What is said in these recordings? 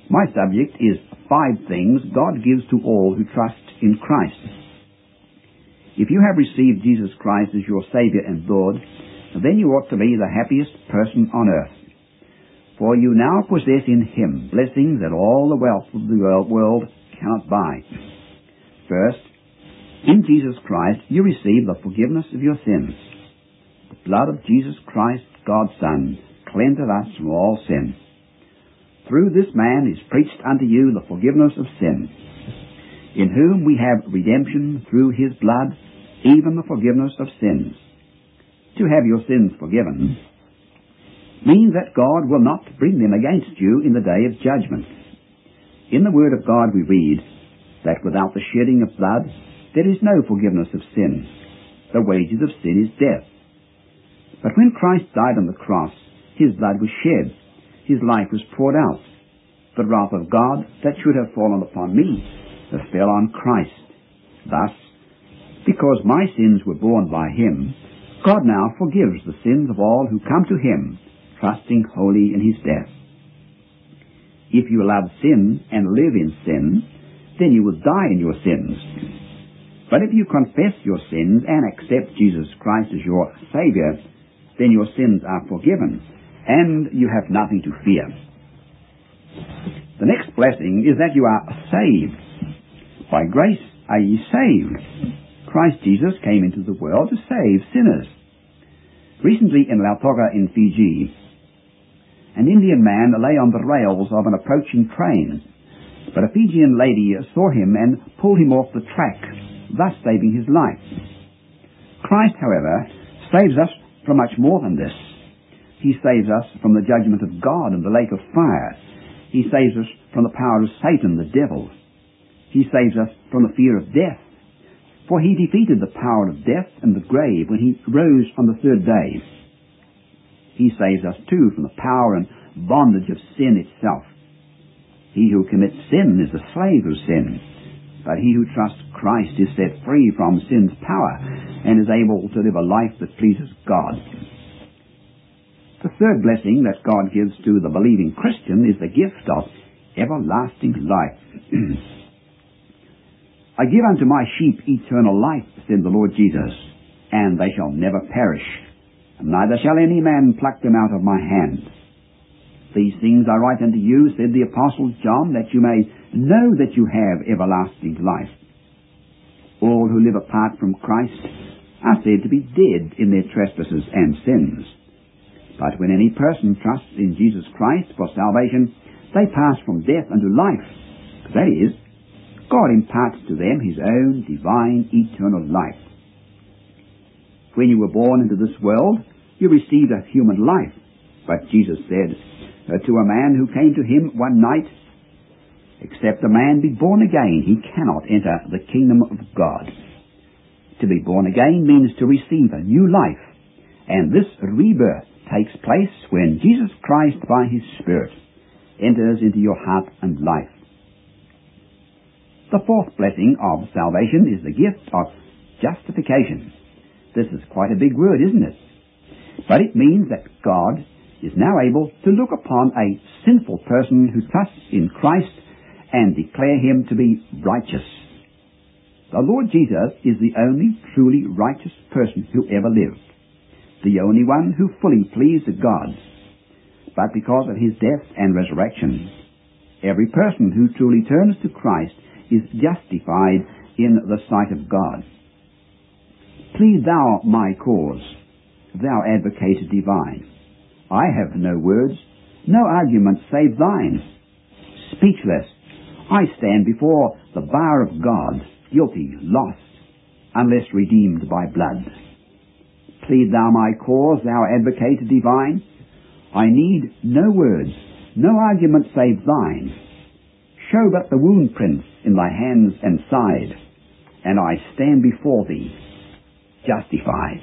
My subject is 5 things God gives to all who trust in Christ. If you have received Jesus Christ as your Saviour and Lord, then you ought to be the happiest person on earth. For you now possess in Him blessings that all the wealth of the world cannot buy. First, in Jesus Christ you receive the forgiveness of your sins. The blood of Jesus Christ, God's Son, cleanseth us from all sin. Through this man is preached unto you the forgiveness of sin, in whom we have redemption through His blood, even the forgiveness of sins. To have your sins forgiven means that God will not bring them against you in the day of judgment. In the Word of God we read that without the shedding of blood there is no forgiveness of sin. The wages of sin is death. But when Christ died on the cross, His blood was shed, His life was poured out. The wrath of God that should have fallen upon me fell on Christ. Thus, because my sins were borne by Him, God now forgives the sins of all who come to Him, trusting wholly in His death. If you love sin and live in sin, then you will die in your sins. But if you confess your sins and accept Jesus Christ as your Saviour, then your sins are forgiven, and you have nothing to fear. The next blessing is that you are saved. By grace are ye saved. Christ Jesus came into the world to save sinners. Recently in Lautoka in Fiji, an Indian man lay on the rails of an approaching train, but a Fijian lady saw him and pulled him off the track, thus saving his life. Christ, however, saves us from much more than this. He saves us from the judgment of God and the lake of fire. He saves us from the power of Satan, the devil. He saves us from the fear of death, for He defeated the power of death and the grave when He rose on the 3rd day. He saves us too from the power and bondage of sin itself. He who commits sin is a slave of sin, but he who trusts Christ is set free from sin's power and is able to live a life that pleases God. The third blessing that God gives to the believing Christian is the gift of everlasting life. I give unto my sheep eternal life, said the Lord Jesus, and they shall never perish, and neither shall any man pluck them out of my hand. These things I write unto you, said the Apostle John, that you may know that you have everlasting life. All who live apart from Christ are said to be dead in their trespasses and sins. But when any person trusts in Jesus Christ for salvation, they pass from death unto life. That is, God imparts to them His own divine eternal life. When you were born into this world, you received a human life. But Jesus said to a man who came to Him one night, except a man be born again, he cannot enter the kingdom of God. To be born again means to receive a new life, and this rebirth takes place when Jesus Christ by His Spirit enters into your heart and life. The fourth blessing of salvation is the gift of justification. This is quite a big word, isn't it? But it means that God is now able to look upon a sinful person who trusts in Christ and declare him to be righteous. The Lord Jesus is the only truly righteous person who ever lived, the only one who fully pleased God. But because of His death and resurrection, every person who truly turns to Christ is justified in the sight of God. Plead thou my cause, thou advocate divine. I have no words, no argument save thine. Speechless, I stand before the bar of God, guilty, lost, unless redeemed by blood. Plead thou my cause, thou advocate divine. I need no words, no argument save thine. Show but the wound prints in thy hands and side, and I stand before thee, justified.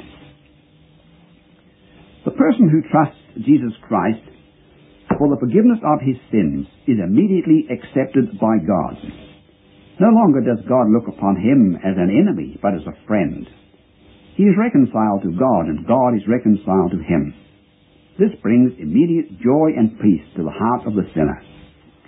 The person who trusts Jesus Christ for the forgiveness of his sins is immediately accepted by God. No longer does God look upon him as an enemy, but as a friend. He is reconciled to God, and God is reconciled to him. This brings immediate joy and peace to the heart of the sinner.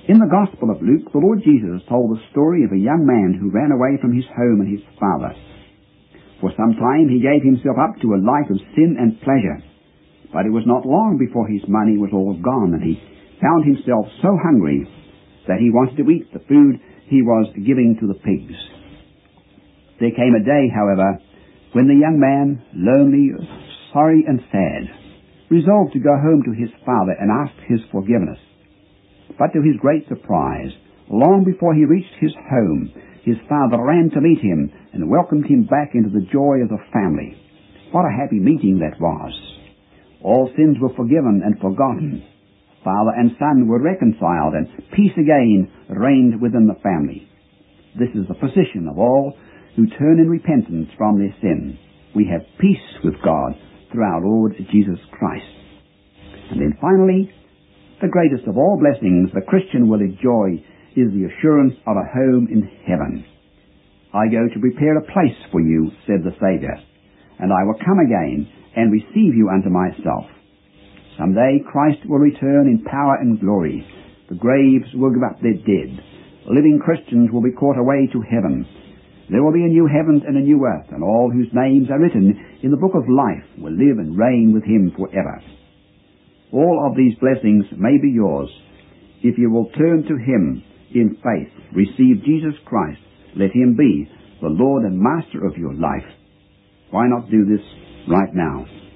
In the Gospel of Luke, the Lord Jesus told the story of a young man who ran away from his home and his father. For some time he gave himself up to a life of sin and pleasure, but it was not long before his money was all gone, and he found himself so hungry that he wanted to eat the food he was giving to the pigs. There came a day, however, when the young man, lonely, sorry and sad, resolved to go home to his father and ask his forgiveness. But to his great surprise, long before he reached his home, his father ran to meet him and welcomed him back into the joy of the family. What a happy meeting that was! All sins were forgiven and forgotten. Father and son were reconciled, and peace again reigned within the family. This is the position of all who turn in repentance from their sin. We have peace with God through our Lord Jesus Christ. And then finally, the greatest of all blessings the Christian will enjoy is the assurance of a home in heaven. I go to prepare a place for you, said the Saviour, and I will come again and receive you unto myself. Someday Christ will return in power and glory. The graves will give up their dead. Living Christians will be caught away to heaven. There will be a new heavens and a new earth, and all whose names are written in the book of life will live and reign with him forever. All of these blessings may be yours if you will turn to him in faith, receive Jesus Christ, let him be the Lord and Master of your life. Why not do this right now?